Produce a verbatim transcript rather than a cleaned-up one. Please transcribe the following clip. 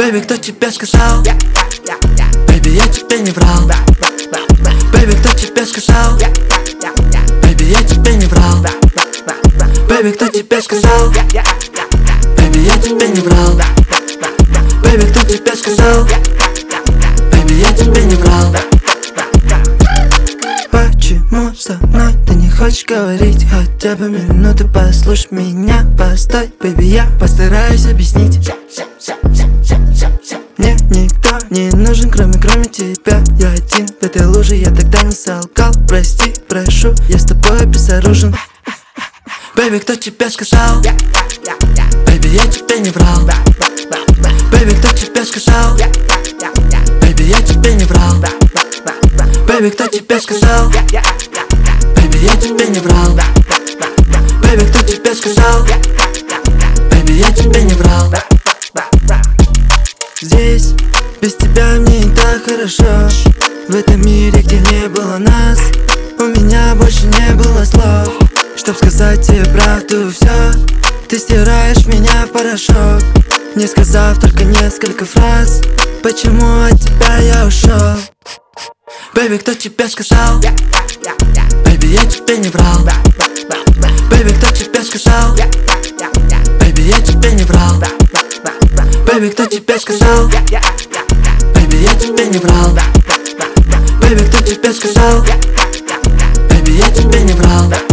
Бэйби, кто тебе сказал? Бэйби, я тебе не врал. Бэйби, кто тебе сказал? Бэйби, я тебе не врал. Бэйби, кто тебе сказал? Бэйби, я тебе не врал. Бэйби, кто тебе сказал? Бэйби, я тебе не врал. Почему со мной ты не хочешь говорить? Хотя бы минуту послушай меня, постой, бэйби, я постараюсь объяснить. Мне никто не нужен, кроме, кроме тебя. Я один в этой луже, я тогда не солгал. Прости, прошу, я с тобой безоружен. Бэйби, кто тебе сказал? Бэйби, я тебе не врал. Бэйби, кто тебе сказал? Бэйби, я тебе не врал. Бэйби, кто тебе сказал? Бэйби, я тебе не врал. Бэйби, кто тебе сказал? Бэйби, я тебе не врал. Здесь без тебя мне не так хорошо. В этом мире, где не было нас, у меня больше не было слов, чтоб сказать тебе правду все. Ты стираешь меня в порошок, не сказав только несколько фраз. Почему от тебя я ушел? Бэйби, кто тебе сказал? Бэйби, я тебе не врал. Бэйби, кто тебе сказал? Бэйби, я тебе не врал. Бэйби, кто тебе сказал? Бэйби, я тебе не врал. Бэйби, кто тебе сказал? Бэйби, я тебе не врал.